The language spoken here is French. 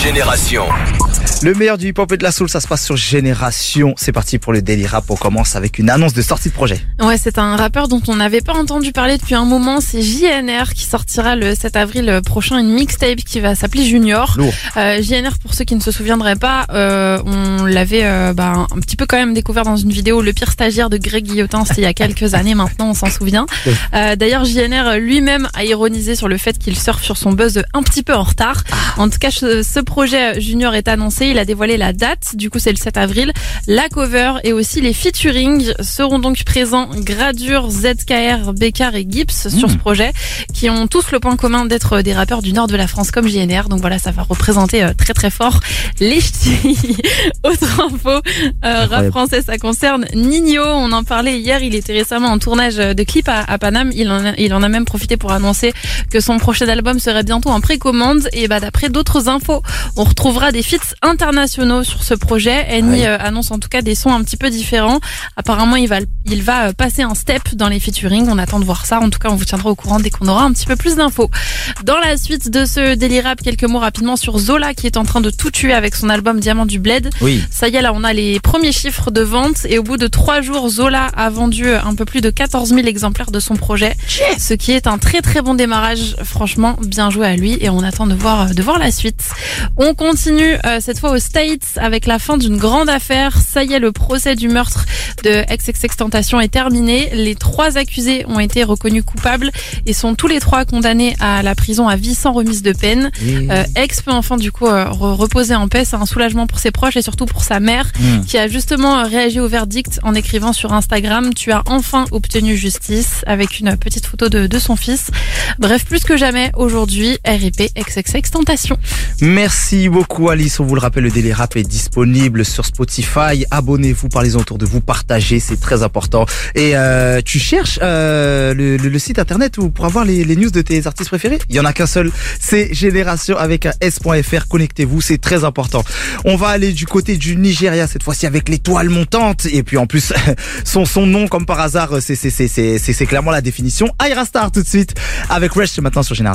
Génération. Le meilleur du hip-hop et de la soul, ça se passe sur Génération. C'est parti pour le Daily Rap. On commence avec une annonce de sortie de projet. Ouais, c'est un rappeur dont on n'avait pas entendu parler depuis un moment. C'est JNR qui sortira le 7 avril prochain une mixtape qui va s'appeler Junior. Lourd. JNR, pour ceux qui ne se souviendraient pas, on l'avait un petit peu quand même découvert dans une vidéo Le pire stagiaire de Greg Guillotin. C'était il y a quelques années maintenant, on s'en souvient. Oui. D'ailleurs, JNR lui-même a ironisé sur le fait qu'il surfe sur son buzz un petit peu en retard. En tout cas, ce projet Junior est annoncé. Il a dévoilé la date. Du coup, c'est le 7 avril. La cover et aussi les featuring seront donc présents. Gradure, ZKR, Bécard et Gibbs sur ce projet, qui ont tous le point commun d'être des rappeurs du nord de la France comme JNR. Donc voilà, ça va représenter très très fort les ch'tis. Autre info, rap français, ça concerne Ninho. On en parlait hier. Il était récemment en tournage de clip à Paname. Il en a même profité pour annoncer que son prochain album serait bientôt en précommande. Et d'après d'autres infos, on retrouvera des feats internationaux sur ce projet. Eni annonce en tout cas des sons un petit peu différents. Apparemment, il va passer un step dans les featuring. On attend de voir ça. En tout cas, on vous tiendra au courant dès qu'on aura un petit peu plus d'infos. Dans la suite de ce Daily Rap, quelques mots rapidement sur Zola qui est en train de tout tuer avec son album Diamant du Bled. Oui. Ça y est, là, on a les premiers chiffres de vente et au bout de 3 jours, Zola a vendu un peu plus de 14 000 exemplaires de son projet. Ce qui est un très très bon démarrage. Franchement, bien joué à lui et on attend de voir la suite. On continue cette fois aux States avec la fin d'une grande affaire. Ça y est, le procès du meurtre de XXXTentacion est terminé. Les 3 accusés ont été reconnus coupables et sont tous les 3 condamnés à la prison à vie sans remise de peine. X peut enfin du coup reposer en paix. C'est un soulagement pour ses proches et surtout pour sa mère qui a justement réagi au verdict en écrivant sur Instagram: tu as enfin obtenu justice, avec une petite photo de son fils. Bref, plus que jamais aujourd'hui, RIP XXXTentacion. Merci beaucoup Alice. On vous le rappelle, le Daily Rap est disponible sur Spotify. Abonnez-vous, parlez-en autour de vous, partagez, c'est très important. Et tu cherches le site internet pour avoir les news de tes artistes préférés? Il y en a qu'un seul, c'est Génération avec un s.fr. Connectez-vous, c'est très important. On va aller du côté du Nigeria cette fois-ci avec l'étoile montante. Et puis en plus, son nom comme par hasard, c'est clairement la définition. Ayra Starr tout de suite avec Rush maintenant sur Génération.